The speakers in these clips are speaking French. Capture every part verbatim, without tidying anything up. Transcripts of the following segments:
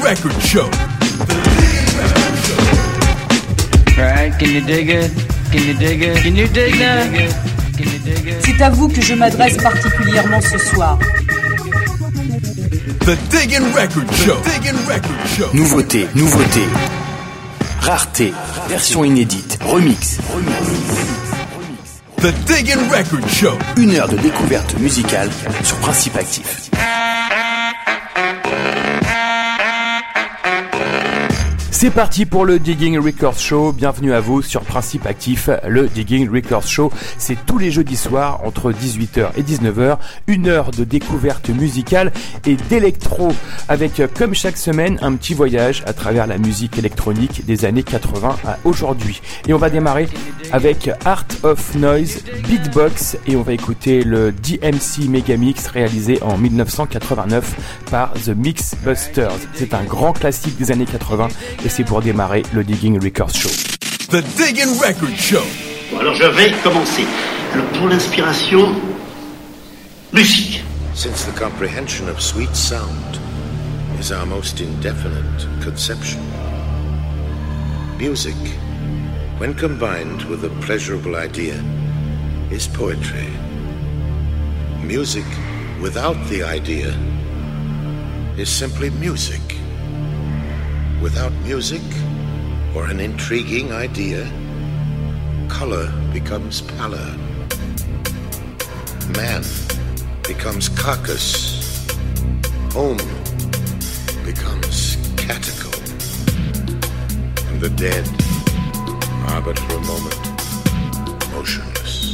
Record Show. Alright, can you dig it? Can you dig it? Can you dig it? Can you dig it? C'est à vous que je m'adresse particulièrement ce soir. The Diggin' Record Show. Diggin' Record Show. Nouveauté, nouveauté. Rareté, version inédite, remix. The Diggin' Record Show. Une heure de découverte musicale sur Principe Actif. C'est parti pour le Digging Records Show. Bienvenue à vous sur Principe Actif. Le Digging Records Show, c'est tous les jeudis soirs entre dix-huit heures et dix-neuf heures. Une heure de découverte musicale et d'électro avec, comme chaque semaine, un petit voyage à travers la musique électronique des années quatre-vingts à aujourd'hui. Et on va démarrer avec Art of Noise, Beatbox, et on va écouter le D M C Megamix réalisé en dix-neuf cent quatre-vingt-neuf par The Mixbusters. C'est un grand classique des années quatre-vingts. Et c'est pour démarrer le Digging Records Show. The Diggin' Record Show. Bon, alors je vais commencer. Alors pour l'inspiration, musique. Since the comprehension of sweet sound is our most indefinite conception, music, when combined with a pleasurable idea, is poetry. Music without the idea is simply music. Without music or an intriguing idea, color becomes pallor. Man becomes carcass. Home becomes catacomb. And the dead are but for a moment motionless.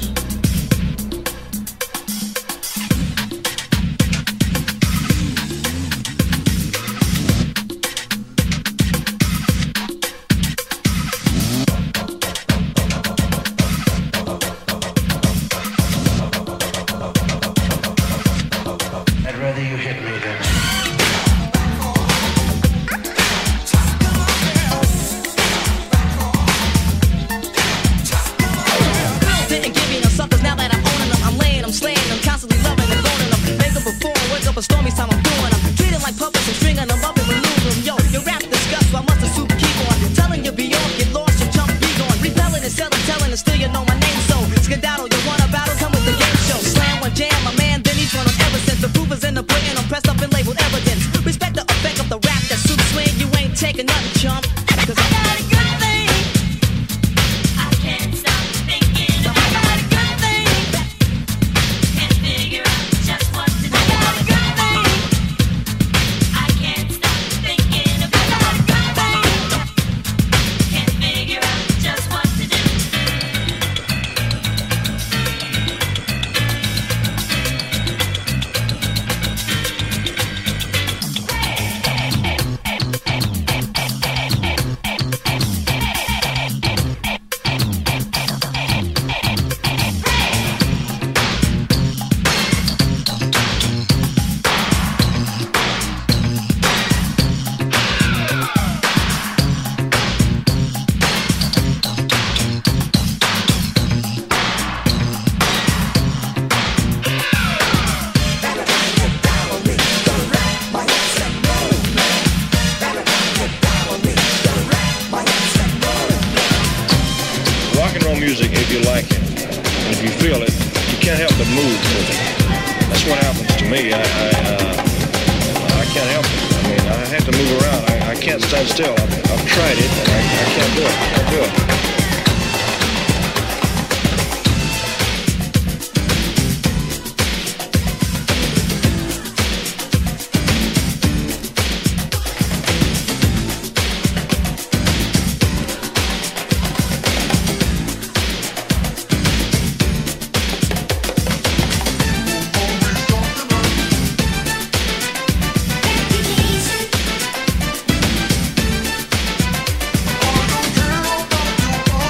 Oh,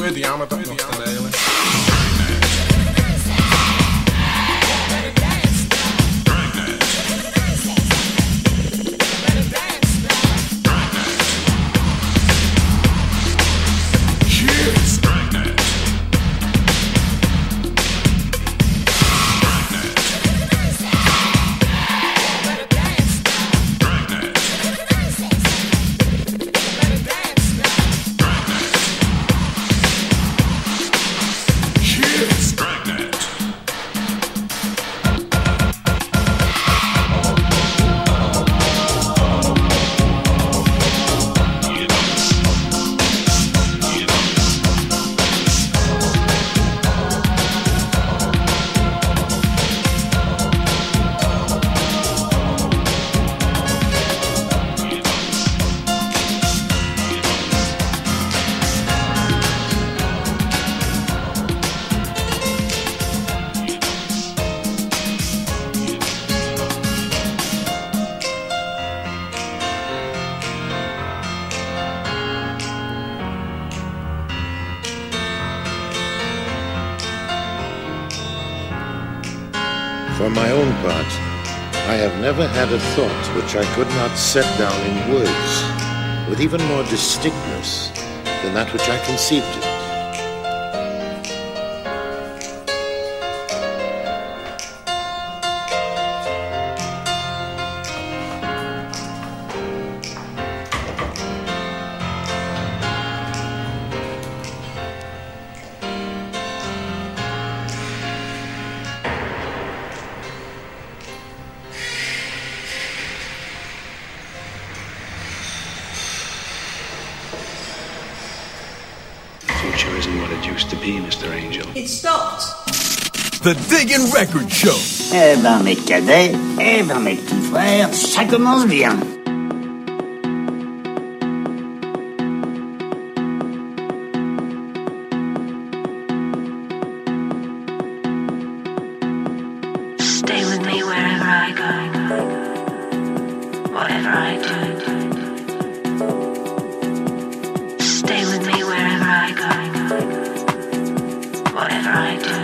vediamo tra stelle. For my own part, I have never had a thought which I could not set down in words with even more distinctness than that which I conceived it. Future isn't what it used to be, Mister Angel. It stopped. The Diggin' Record Show. Eh ben mes cadets, eh ben mes petits frères, ça commence bien. Stay with me wherever I go, whatever I do. Stay with me wherever I go, whatever I do.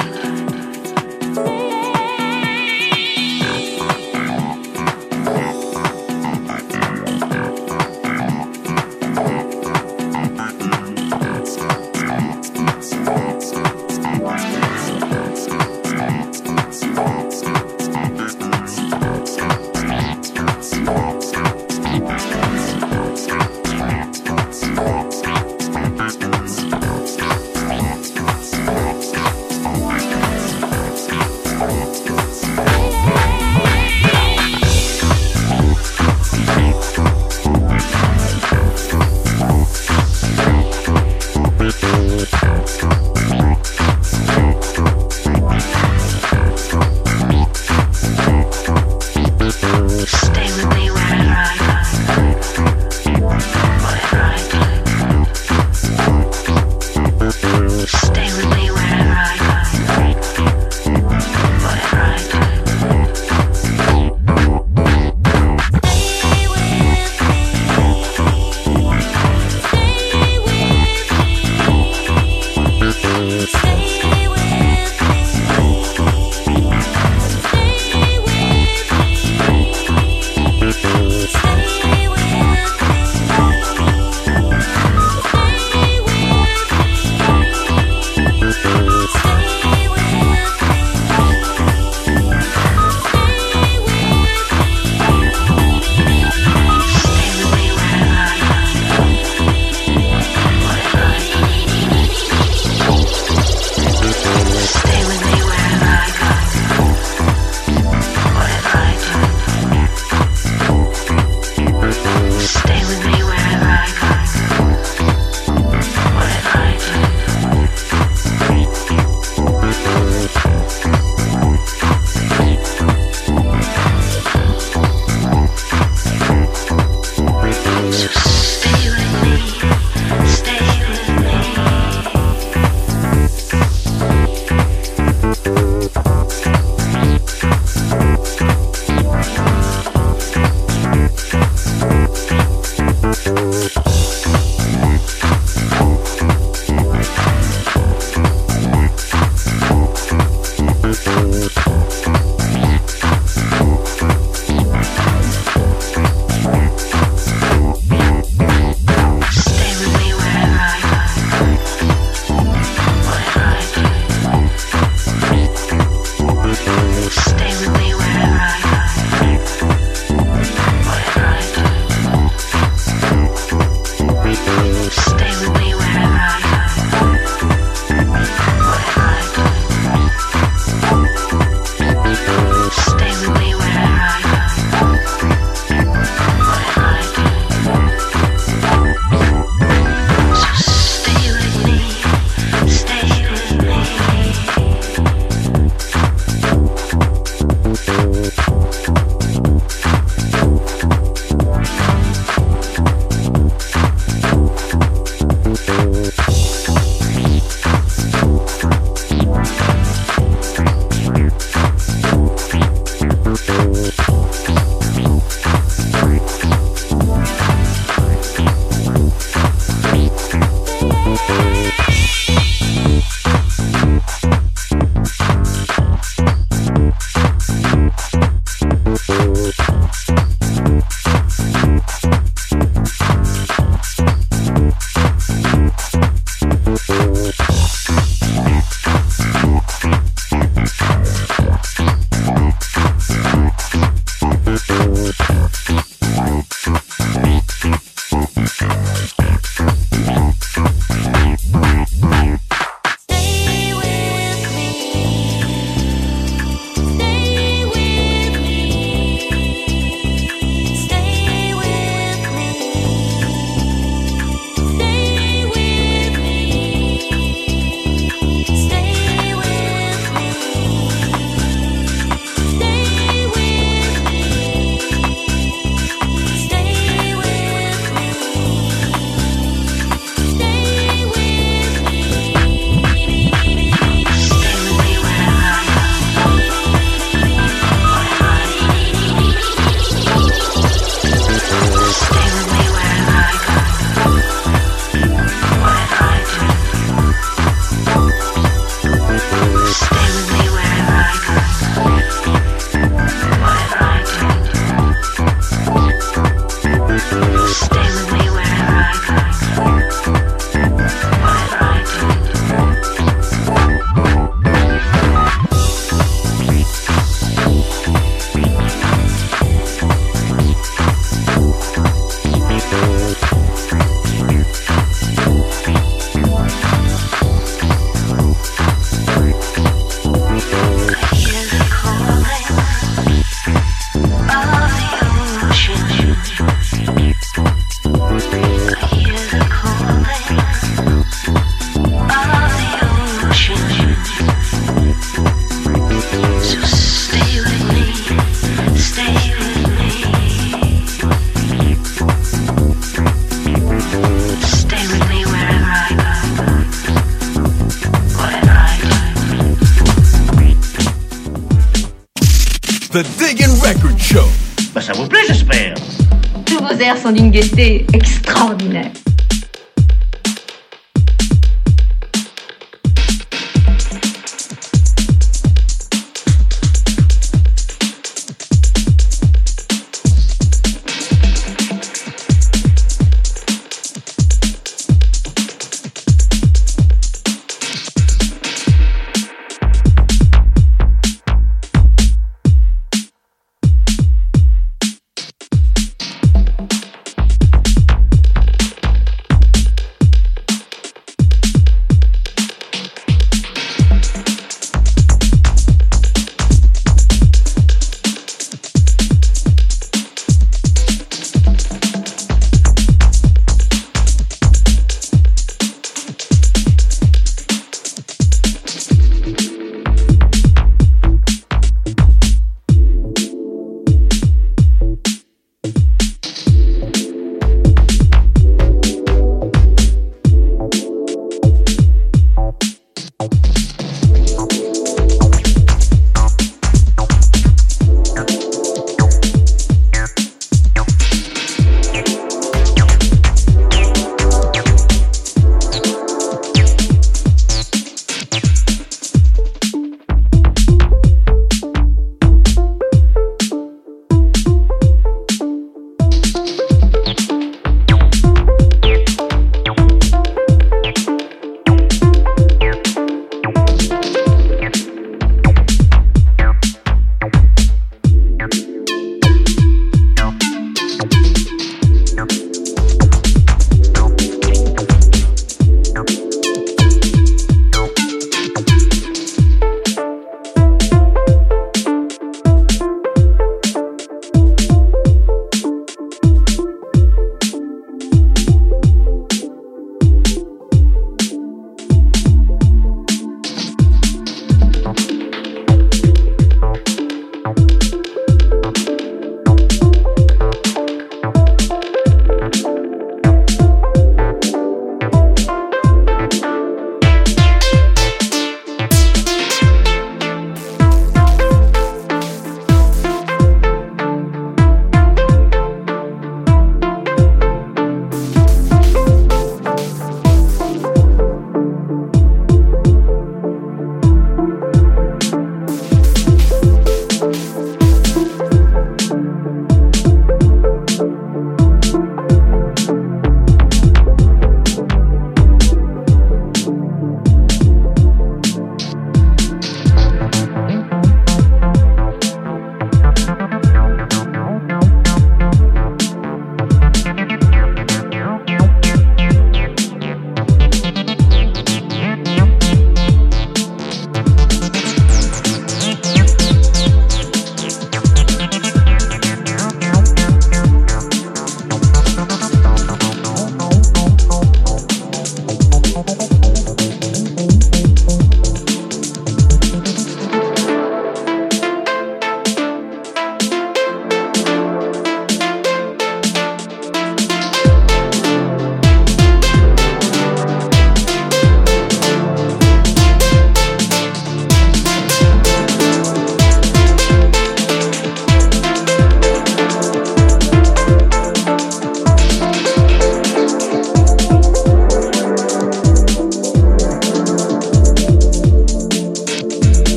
The Diggin' Record Show. Bah ça vous plaît, j'espère. Tous vos airs sont d'une gaieté extraordinaire.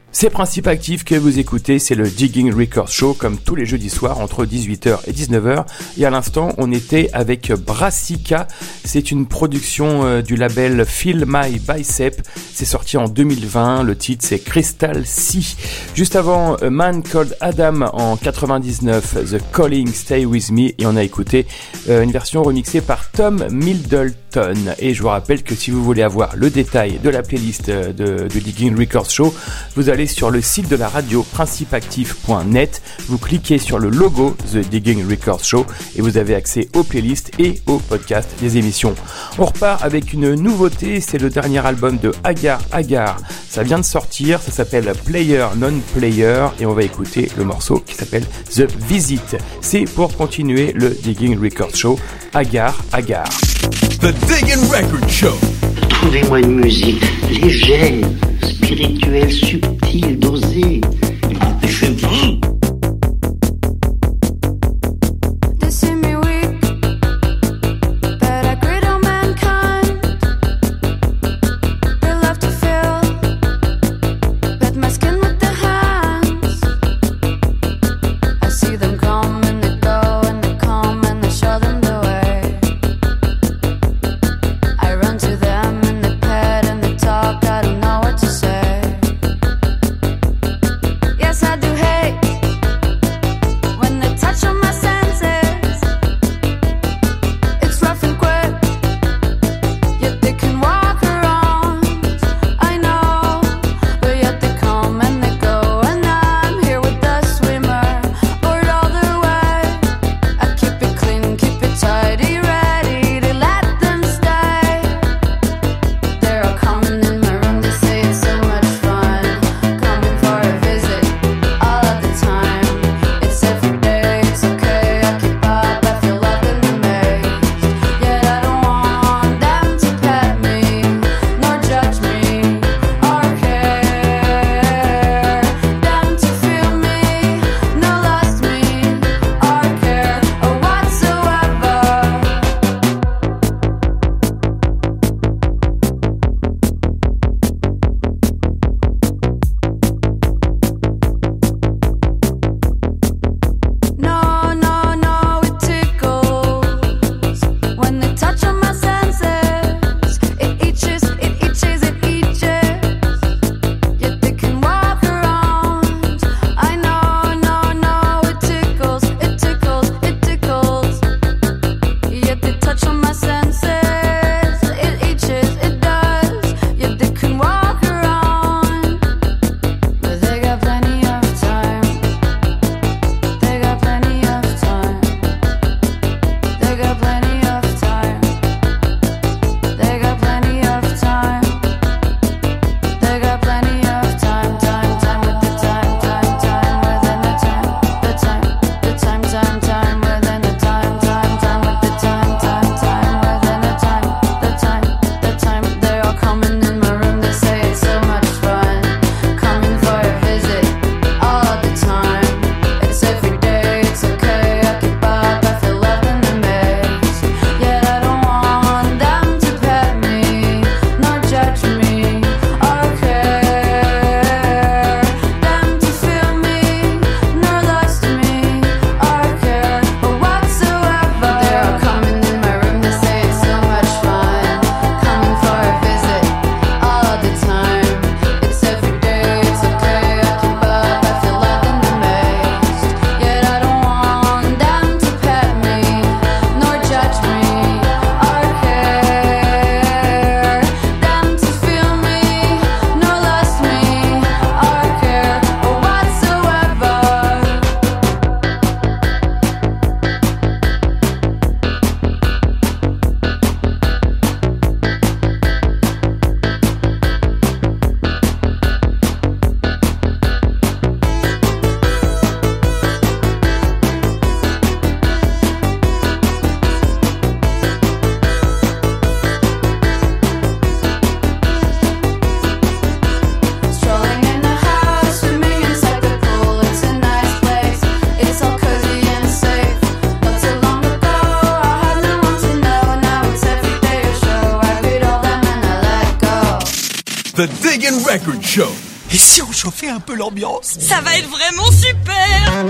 C'est Principe Actif que vous écoutez, c'est le Digging Records Show comme tous les jeudis soirs entre dix-huit heures et dix-neuf heures. Et à l'instant, on était avec Brassica. C'est une production euh, du label Feel My Bicep. C'est sorti en deux mille vingt. Le titre, c'est Crystal Sea. Juste avant, A Man Called Adam en quatre-vingt-dix-neuf, The Calling Stay With Me. Et on a écouté euh, une version remixée par Tom Middleton. Et je vous rappelle que si vous voulez avoir le détail de la playlist de, de Digging Records Show, vous allez sur le site de la radio principe actif point net, vous cliquez sur le logo The Digging Records Show et vous avez accès aux playlists et aux podcasts des émissions. On repart avec une nouveauté, c'est le dernier album de Agar Agar. Ça vient de sortir, ça s'appelle Player Non Player et on va écouter le morceau qui s'appelle The Visit. C'est pour continuer le Digging Records Show. Agar Agar. The Digging Record Show. Trouvez-moi une musique légère, spirituelle, subtile, dosée. Dépêchez-vous. The Digging Record Show. Et si on chauffait un peu l'ambiance? Ça va être vraiment super!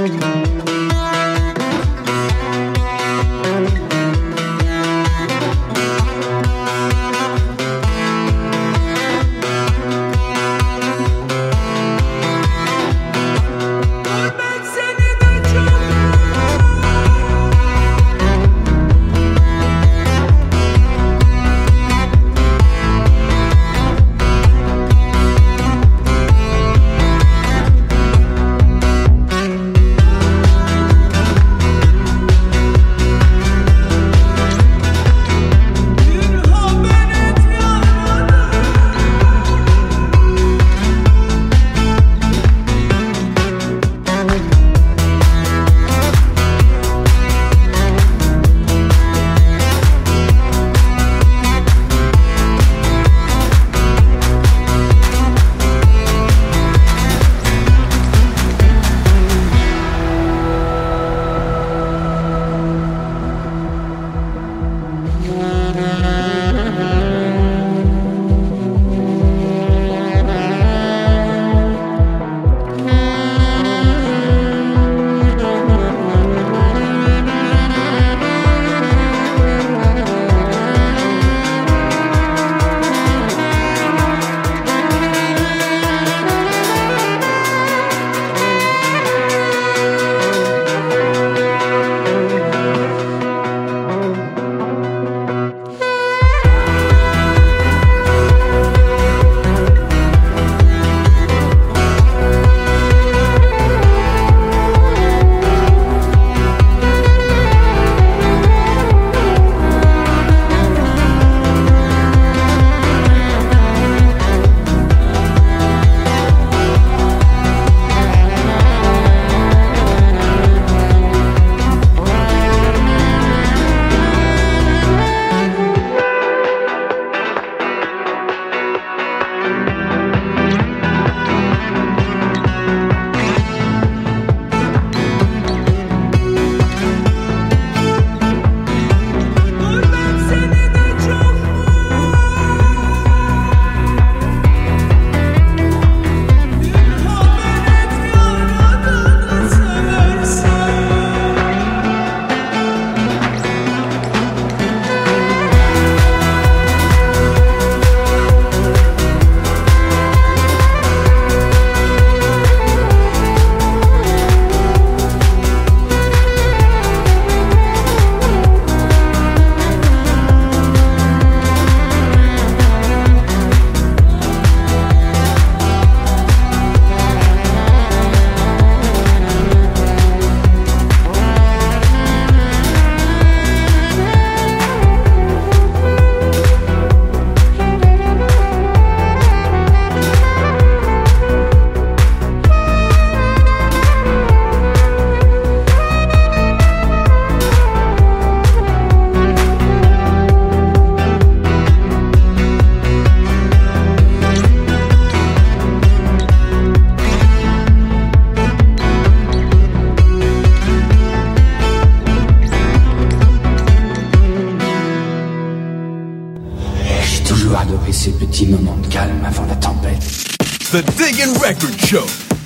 adoré ces petits moments de calme avant la tempête. The Diggin' Record Show.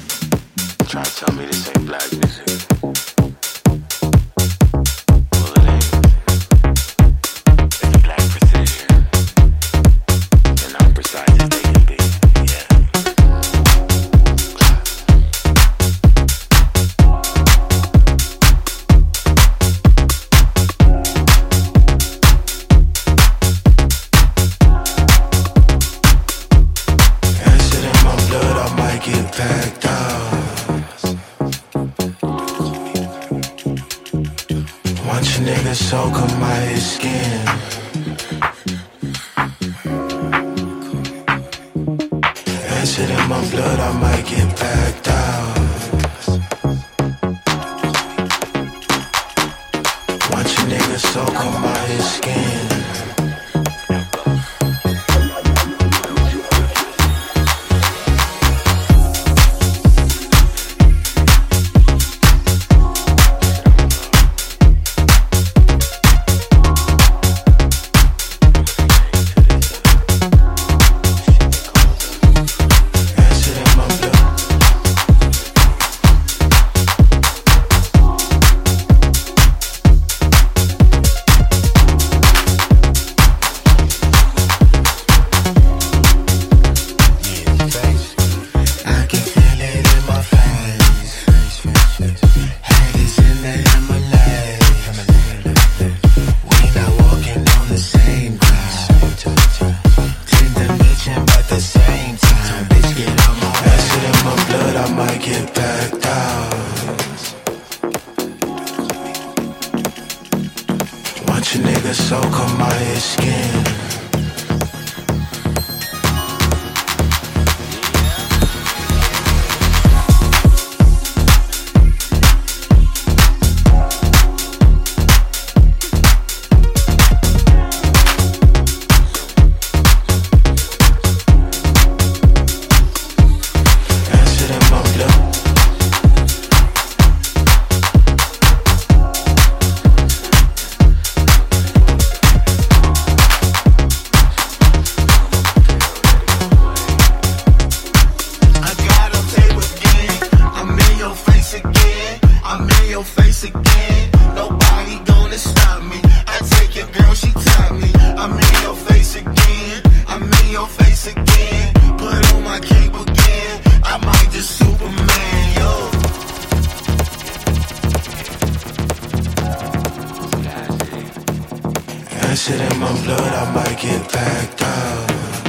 Try to tell me this ain't black music. Soak on my skin. Acid in my blood, I might get backed out. Watch a nigga soak on my skin. Acid in my might get packed out. Watch a nigga soak on my skin. Acid in my blood, I might get packed out.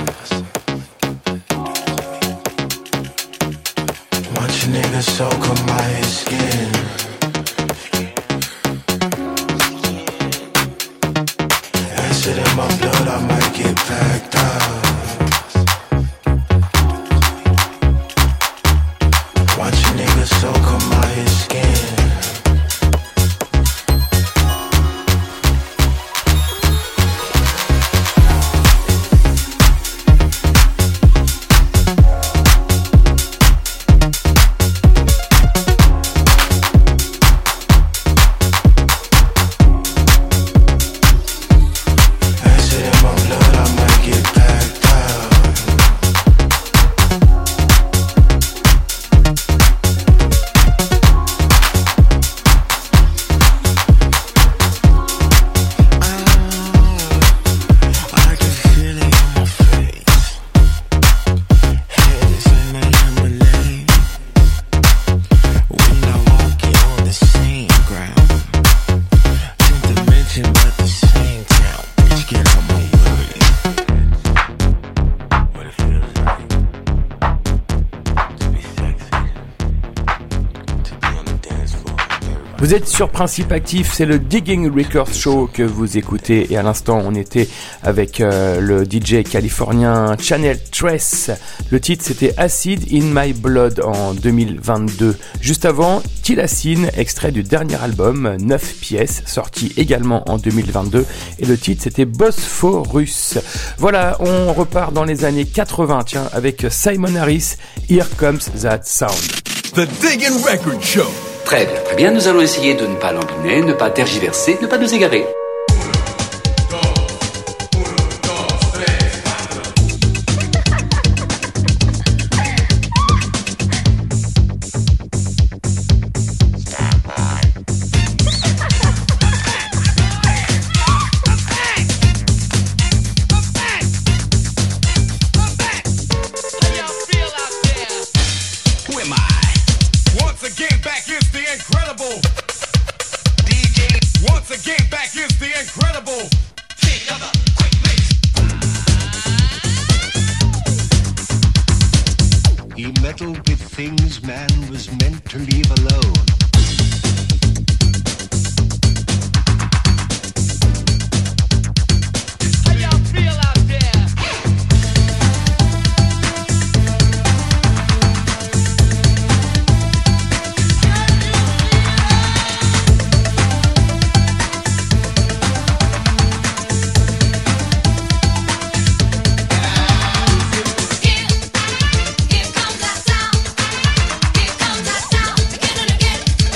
Watch a nigga soak on my skin. Acid in my blood, I might get packed out. Watch a nigga soak on my skin. Vous êtes sur Principe Actif, c'est le Digging Records Show que vous écoutez et à l'instant on était avec euh, le D J californien Channel Tres. Le titre c'était Acid in My Blood en deux mille vingt-deux. Juste avant, Tilacine, extrait du dernier album, neuf pièces, sorti également en deux mille vingt-deux et le titre c'était Bosphorus. Voilà, on repart dans les années quatre-vingts, tiens, avec Simon Harris, Here Comes That Sound. The Digging Record Show. Très bien, très bien. Nous allons essayer de ne pas lambiner, ne pas tergiverser, ne pas nous égarer. Here comes that sound.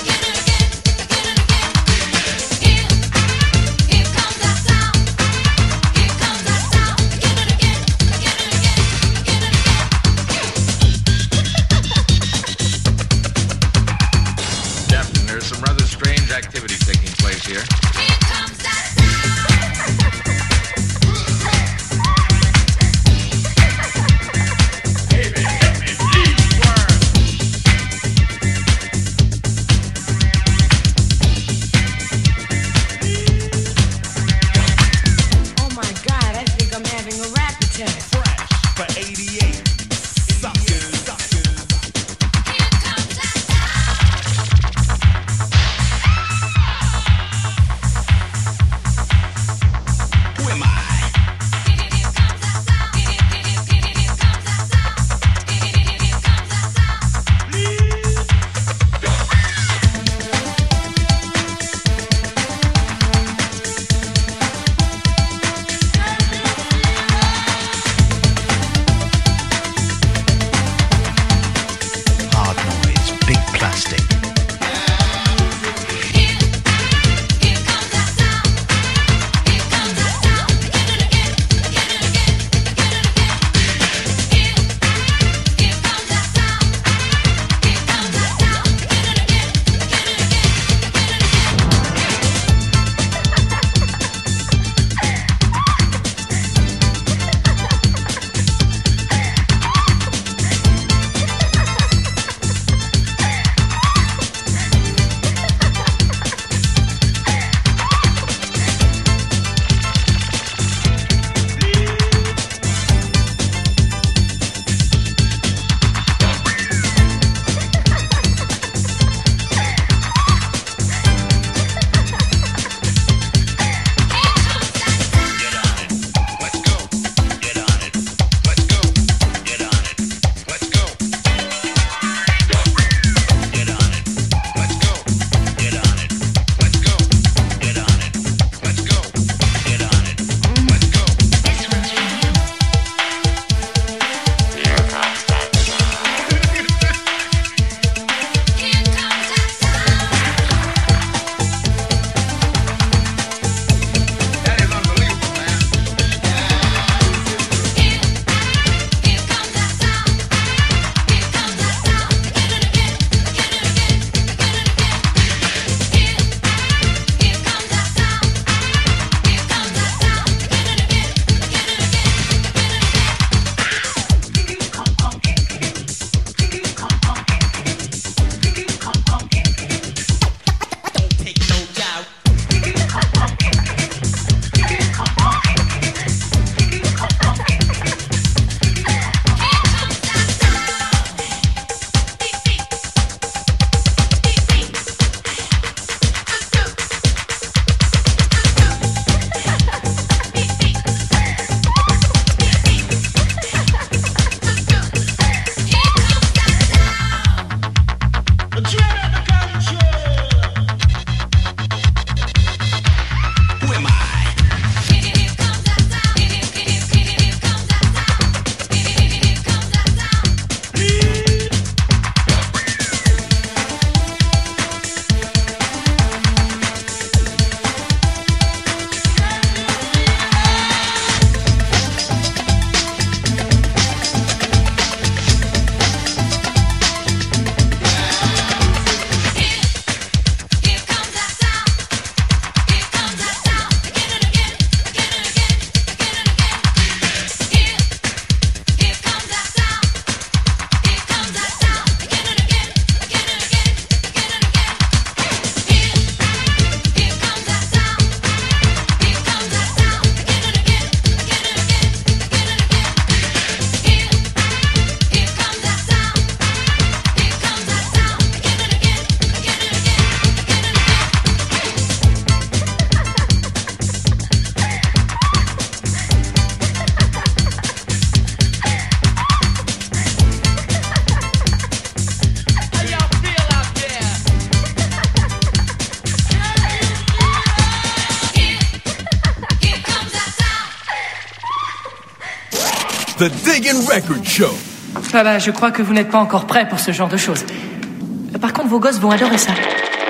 The Diggin' Record Show. Ah bah, je crois que vous n'êtes pas encore prêts pour ce genre de choses. Par contre, vos gosses vont adorer ça.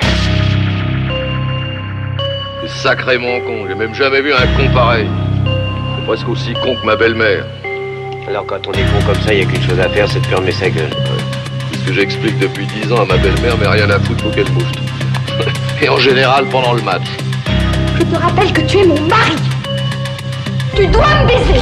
C'est sacrément con, j'ai même jamais vu un con pareil. C'est presque aussi con que ma belle-mère. Alors quand on est con comme ça, il n'y a qu'une chose à faire, c'est de fermer sa gueule. C'est ce que j'explique depuis dix ans à ma belle-mère, mais rien à foutre pour qu'elle bouge. Et en général pendant le match. Je te rappelle que tu es mon mari. Tu dois me baiser.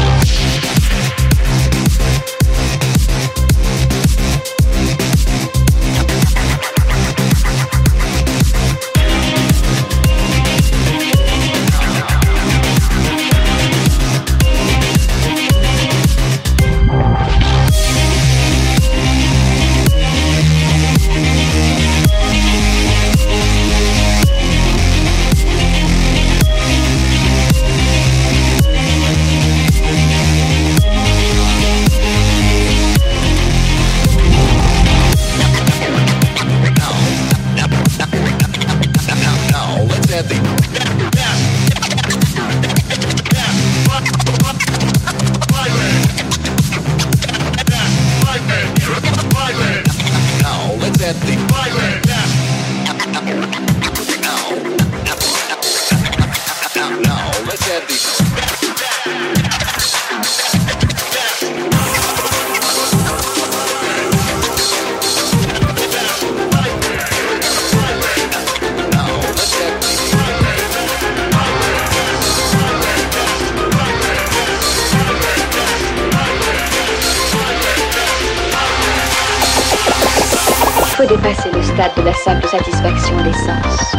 Il faut dépasser le stade de la simple satisfaction des sens.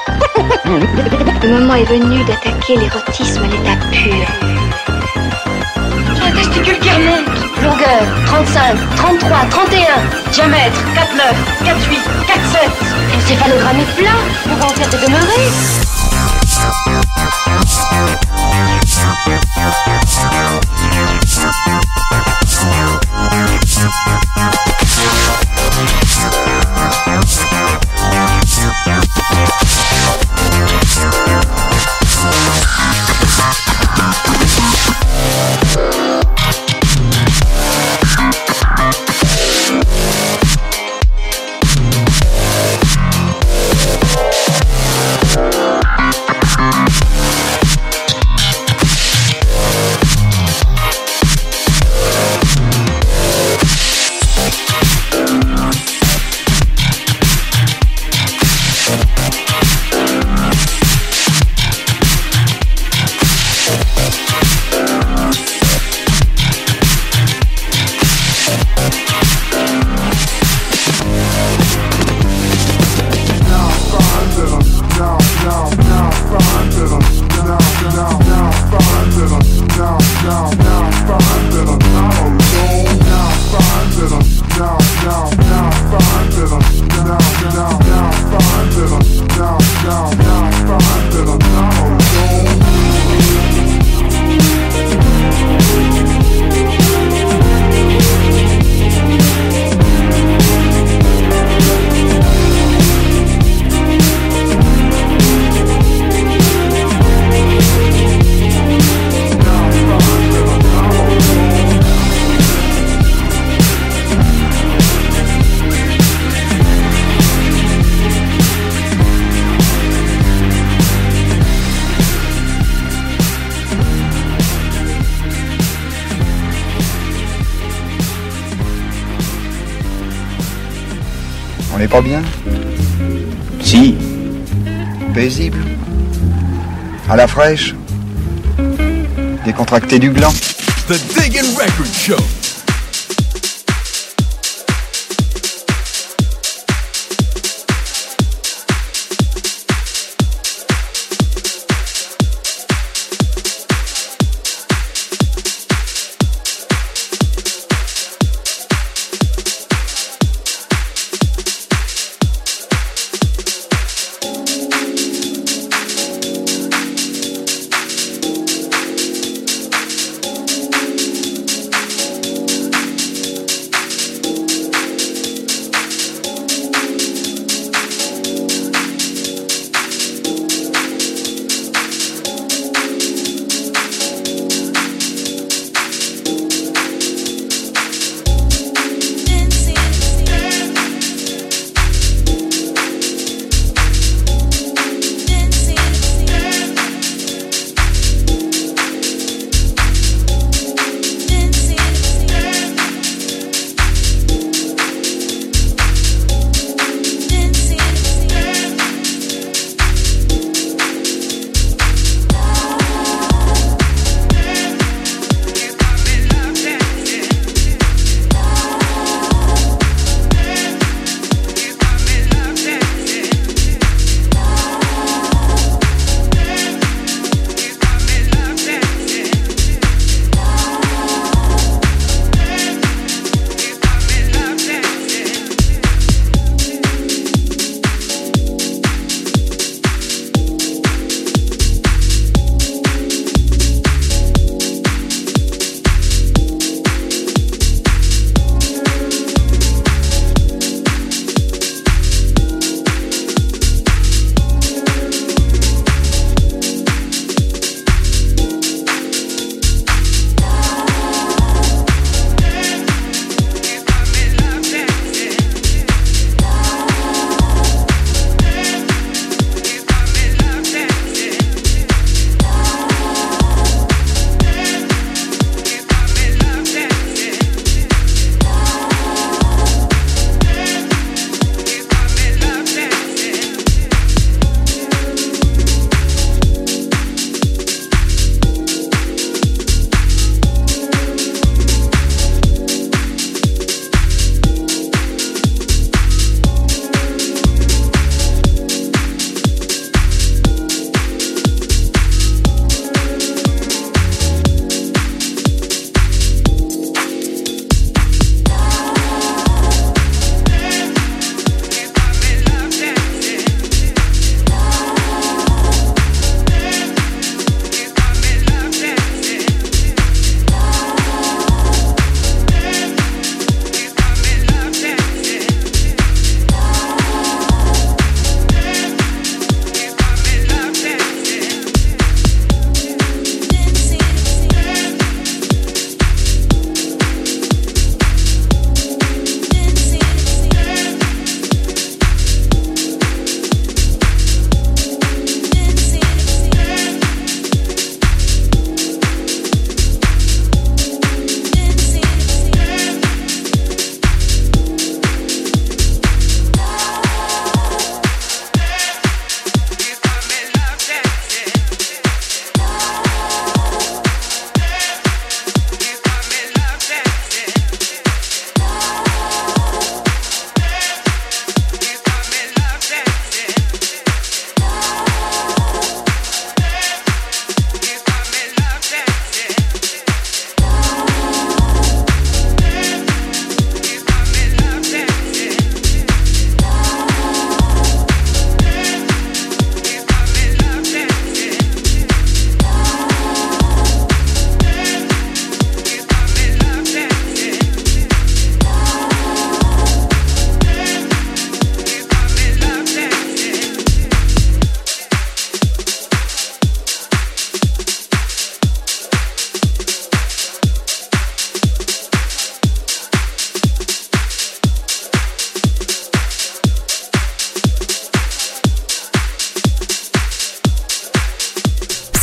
Le moment est venu d'attaquer l'érotisme à l'état pur. J'ai un testicule qui remonte. Longueur, trente-cinq, trente-trois, trente et un. Diamètre, quatre neuf, quatre huit, quatre sept. Encéphalogramme est plein, pour en faire te demeurer. On n'est pas bien? Si. Paisible. À la fraîche. Décontracté du gland. The Diggin' Record Show.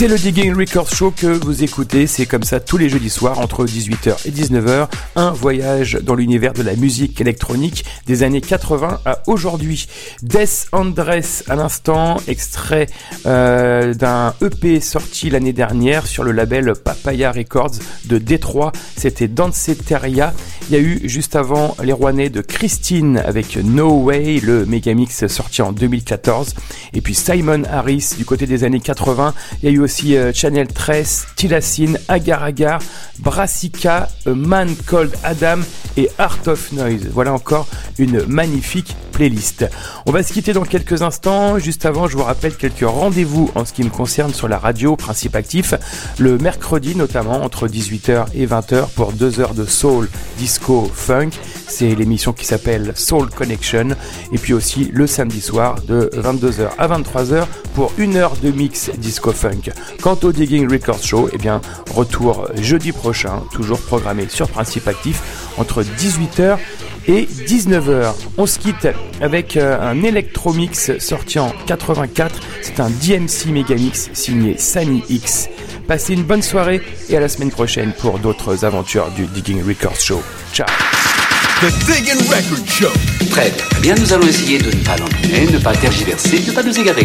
C'est le Digging Records Show que vous écoutez, c'est comme ça tous les jeudis soirs entre dix-huit heures et dix-neuf heures, un voyage dans l'univers de la musique électronique des années quatre-vingts à aujourd'hui. Death Andress à l'instant, extrait euh, d'un E P sorti l'année dernière sur le label Papaya Records de Détroit, c'était Danceteria. Il y a eu juste avant les Rouennais de Christine avec No Way, le Megamix sorti en deux mille quatorze, et puis Simon Harris du côté des années quatre-vingts. Il y a eu aussi euh, Channel treize, Tilacine, Agar Agar, Brassica, A Man Called Adam et Art of Noise. Voilà encore une magnifique playlist. On va se quitter dans quelques instants. Juste avant, je vous rappelle quelques rendez-vous en ce qui me concerne sur la radio Principe Actif. Le mercredi notamment entre dix-huit heures et vingt heures pour deux heures de soul, disco, funk. C'est l'émission qui s'appelle Soul Connection. Et puis aussi le samedi soir de vingt-deux heures à vingt-trois heures pour une heure de mix disco funk. Quant au Digging Records Show, eh bien, retour jeudi prochain, toujours programmé sur Principe Actif entre dix-huit heures et dix-neuf heures. On se quitte avec un Electromix sorti en quatre-vingt-quatre. C'est un D M C Megamix signé Sunny X. Passez une bonne soirée et à la semaine prochaine pour d'autres aventures du Digging Records Show. Ciao. The Digging Records Show. Très bien, nous allons essayer de ne pas l'emmener, ne pas tergiverser, de ne pas nous égarer.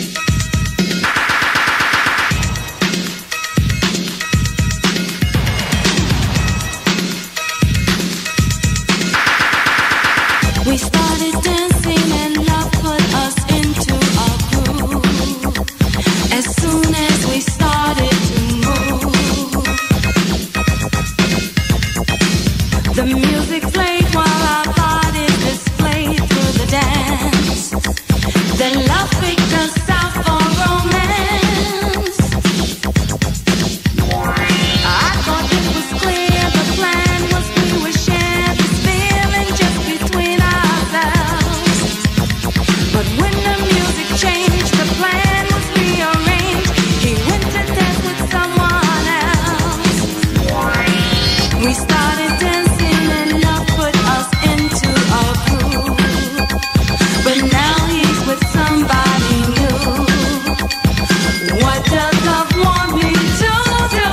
We started dancing and love put us into a groove. As soon as we started to move, the music played while our bodies displayed through the dance. Then love picked us out for romance. I thought it was clear the plan was we would share this feeling just between ourselves. But when the music changed, the plan was rearranged. He went to dance with someone else. We started dancing and love put us into a groove. But now he's with somebody new. What does love want me to do?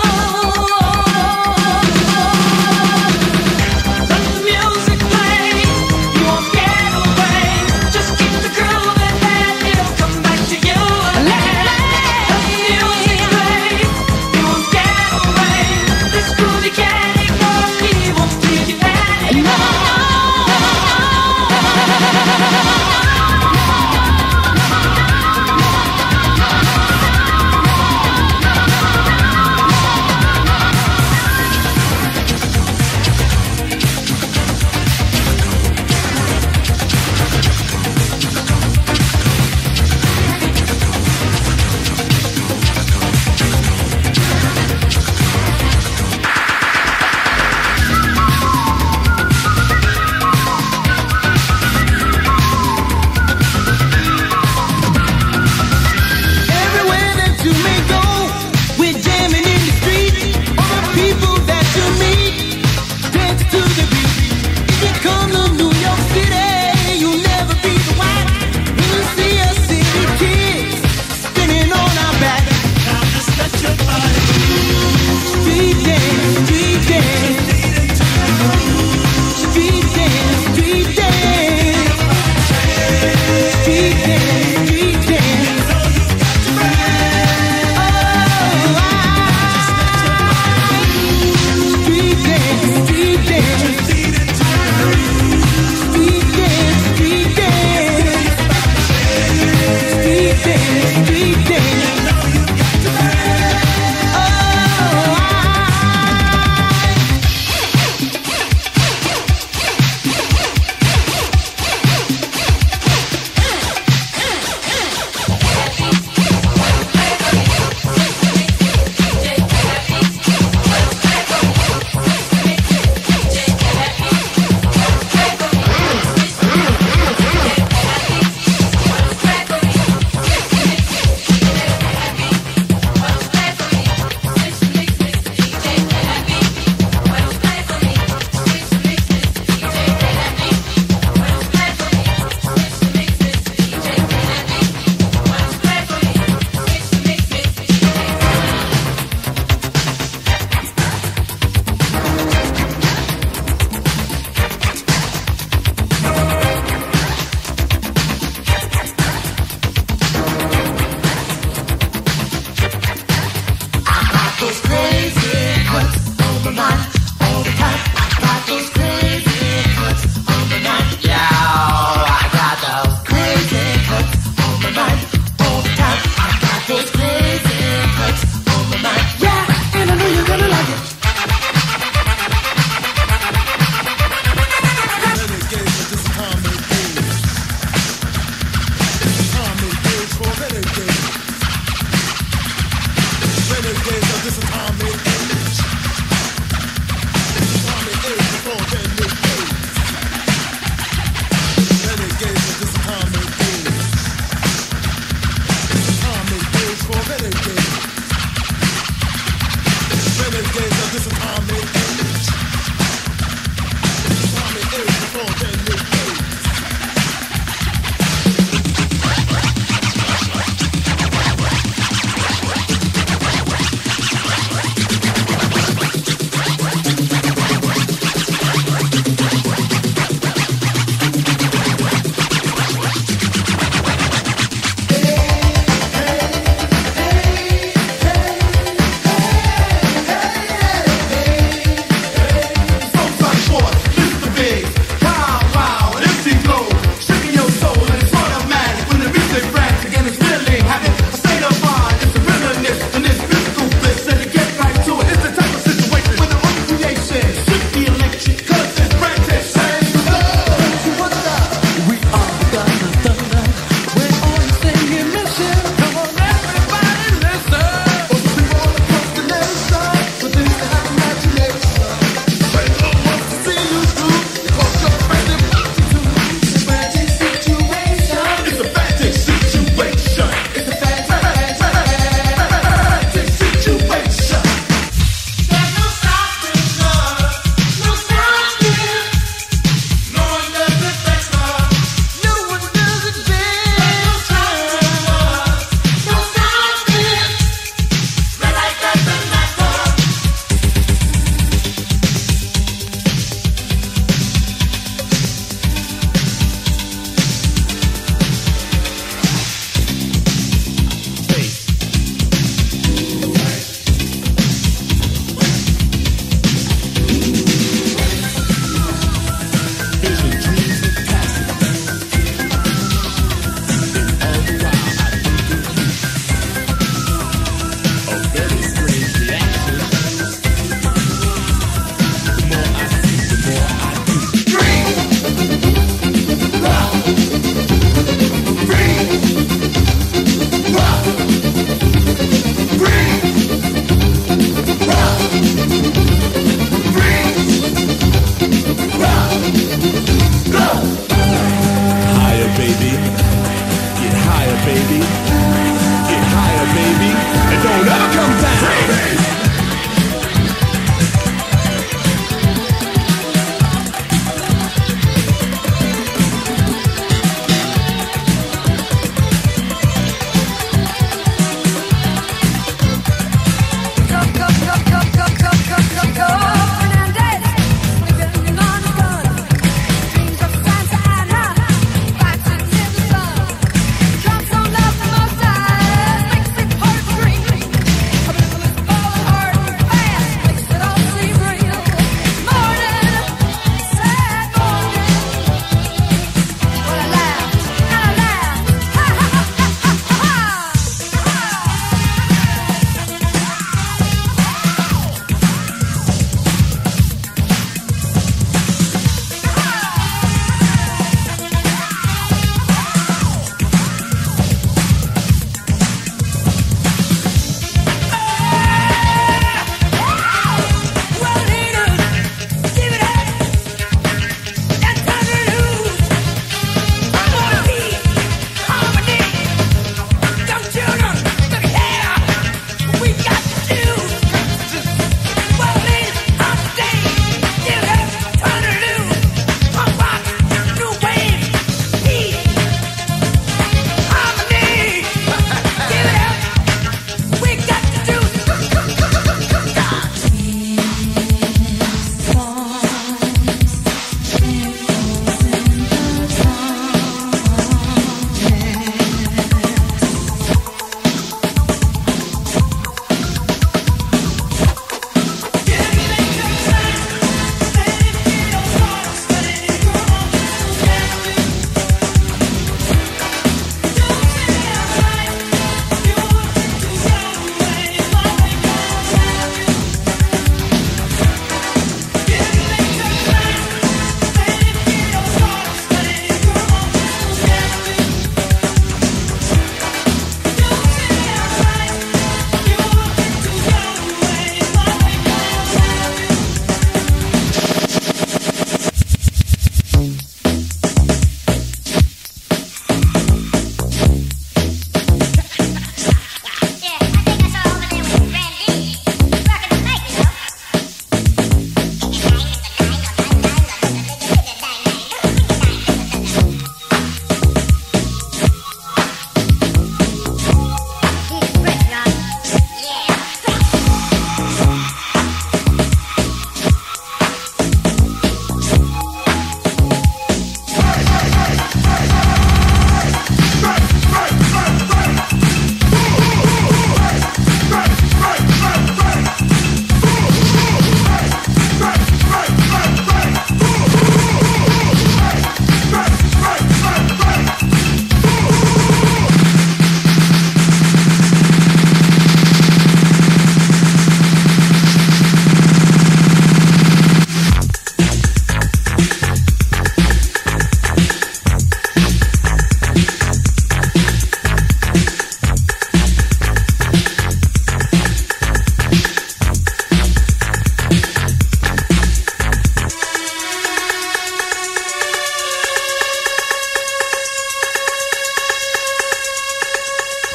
Let the music play, you won't get away. Just keep the groove and then it'll come back to you. Let the music play, you won't get away. This groove you can't ignore, he won't leave you anymore.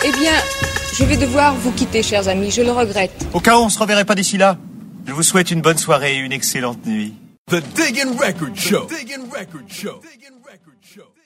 Eh bien, je vais devoir vous quitter, chers amis, je le regrette. Au cas où on se reverrait pas d'ici là, je vous souhaite une bonne soirée et une excellente nuit. The Diggin' Record Show. The Diggin' Record Show. Diggin' Record Show.